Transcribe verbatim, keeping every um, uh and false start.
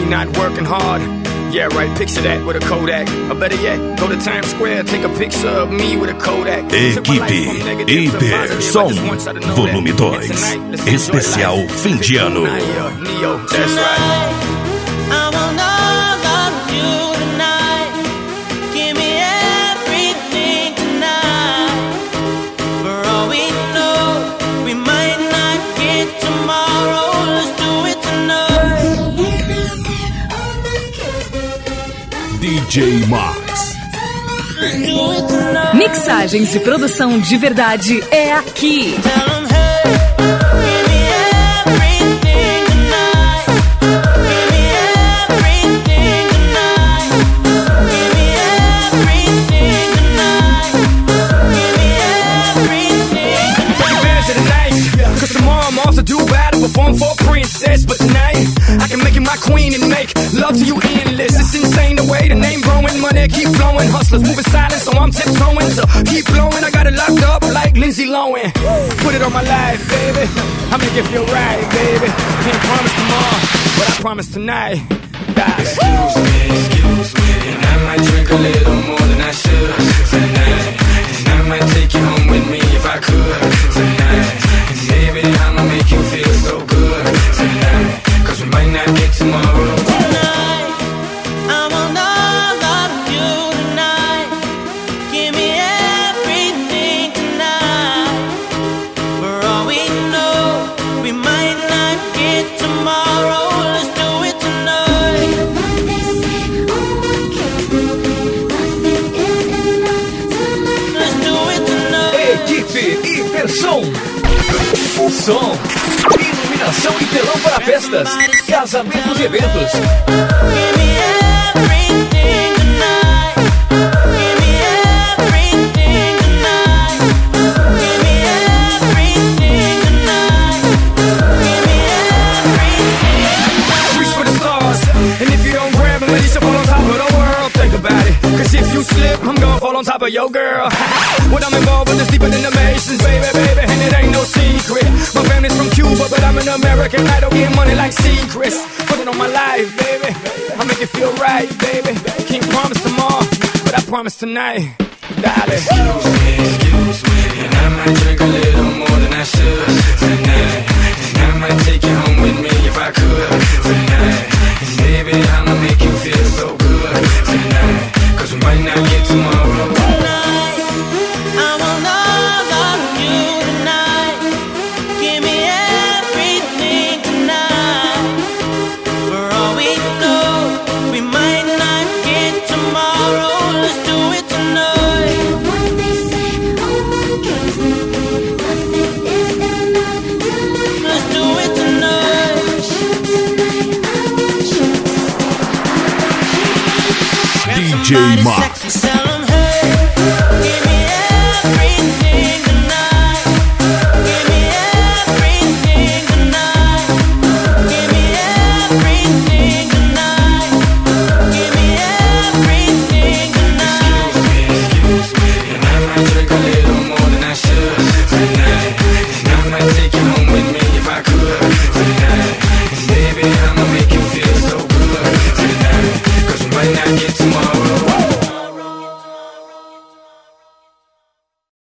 not working hard. Yeah, right, picture that with a Kodak. Or better yet, go to Times Square, take a picture of me with a Kodak. Equipe Hipersom, volume dois, especial fim de ano. That's right. I want all of you tonight. Give me everything tonight. For all we know, we might not get tomorrow. Let's do it tonight. D J Max. Mixagens e produção de verdade é aqui. Perform for a princess, but tonight I can make you my queen and make love to you endless. It's insane the way the name growing, money keep flowing. Hustlers moving silent, so I'm tiptoeing. So keep blowing, I got it locked up like Lindsay Lohan. Put it on my life, baby. I make it feel right, baby. Can't promise tomorrow, but I promise tonight. Die. Excuse me, excuse me, and I might drink a little more than I should tonight. And I might take you home with me if I could tonight. And baby, I'ma make you feel so good tonight, cause we might not get tomorrow. Tonight, I want all of you tonight. Give me everything tonight. For all we know, we might not get tomorrow. Let's do it tonight. Let's do it tonight. Equipe Hipersom. Som, iluminação e telão para festas, casamentos e eventos. Give me everything tonight. Give me everything tonight. Give me everything tonight. Give me everything. Reach for the stars, and if you don't grab them, at least you fall on top of the world. Think about it, cause if you slip, I'm gonna fall on top of your girl. What I'm involved with is deeper than the Masons, baby, baby, and it ain't no secret. My family's from Cuba, but I'm an American. I don't get money like secrets. Put it on my life, baby. I make it feel right, baby. Can't promise tomorrow, but I promise tonight, darling. Excuse me, excuse me, and I might drink a little more than I should tonight. And I might take you home with me if I could tonight. And baby, I'ma make you feel so good tonight, cause we might not get tomorrow. Tonight, I want all of you tonight. Give me everything tonight. For all we know, we might not get tomorrow. Let's do it tonight. Let's do it tonight. D J Max. Sexy, tell 'em, hey, give me everything tonight. Give me everything tonight. Give me everything tonight. Give me everything tonight. Excuse me, and I might drink a little more than I should tonight. And I might